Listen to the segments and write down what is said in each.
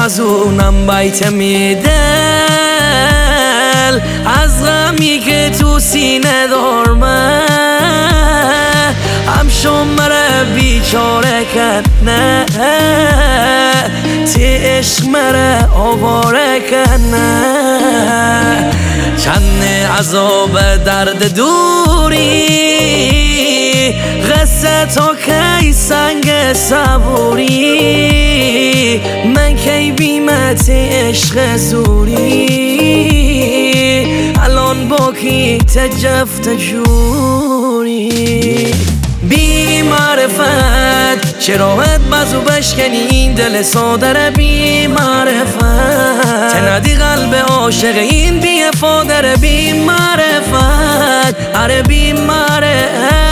بمزونم بیت میدل از غمی که تو سینه دارمه همشون مره بیچاره کنه تی عشق مره آواره کنه چند عذاب درد دوری قصه تو کی سنگ صبوری من کی بیمت عشق زوری الان با کی تجفت جوری بی معرفت چراغت بزو بشکنی این دل سادر بی معرفت تندی قلب عاشق این بی افادر بی معرفت اره بی معرفت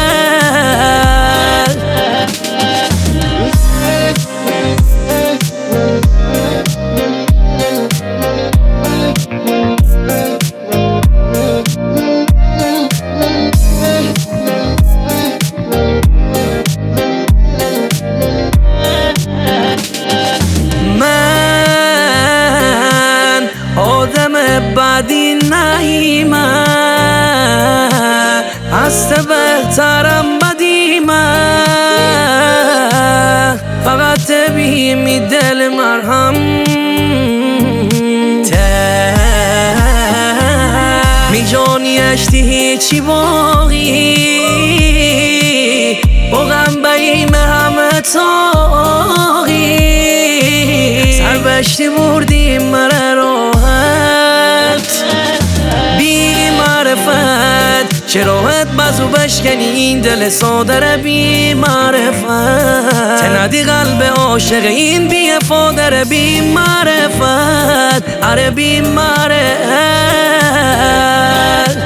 بعدی نهیمه هست بهترم بدیمه فقط بیمی دل مرهم میجانی اشتی هیچی باقی با غم بیمه همه تاقی سر بشتی بردیم مره چراغت بزو بشکنی این دل سادر بی معرفت تندی قلب عاشق این بی افادر بی معرفت اره بی معرفت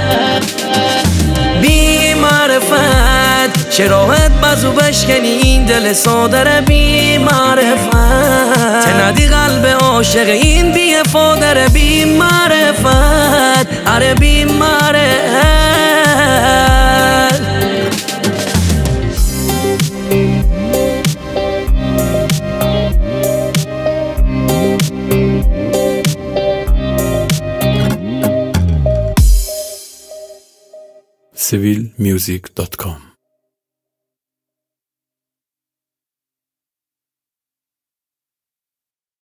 بی معرفت چراغت بزو بشکنی این دل سادر بی معرفت تندی قلب عاشق این بی افادر بی معرفت اره بی معرفت civilmusic.com